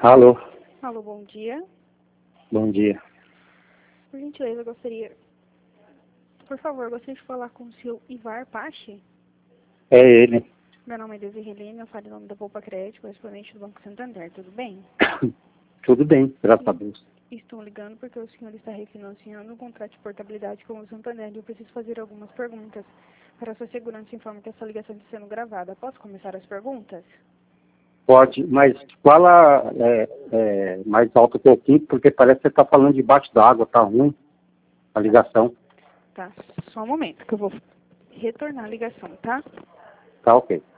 Alô, Alô, bom dia. bom dia. Por gentileza, por favor, gostaria de falar com o seu Ivar Pache. É ele. Meu nome é Desirelene, eu falo em nome da Poupa Crédito, correspondente do Banco Santander, tudo bem? Tudo bem, graças a Deus. Estou ligando porque o senhor está refinanciando um contrato de portabilidade com o Santander e eu preciso fazer algumas perguntas. Para sua segurança, informo que essa ligação está sendo gravada. Posso começar as perguntas? Pode, mas fala mais alto um pouquinho, porque parece que você está falando debaixo d'água, tá ruim a ligação. Tá, só um momento que eu vou retornar a ligação, tá? Tá ok.